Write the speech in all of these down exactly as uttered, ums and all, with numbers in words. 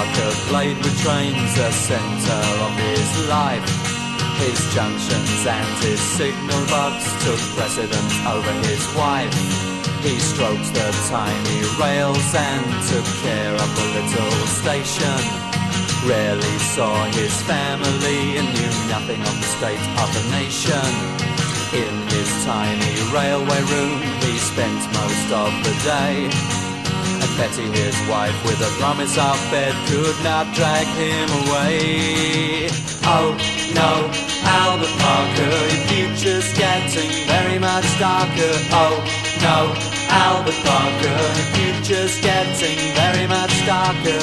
Parker played with trains, the centre of his life. His junctions and his signal box took precedence over his wife. He stroked the tiny rails and took care of the little station. Rarely saw his family and knew nothing of the state of the nation. In his tiny railway room he spent most of the day. And Betty, his wife, with a promise of bed, could not drag him away. Oh no, Albert Parker, your future's getting very much darker. Oh no, Albert Parker, your future's getting very much darker.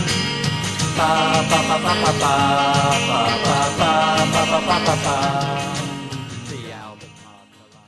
Ba ba ba ba ba ba ba ba ba ba ba ba ba.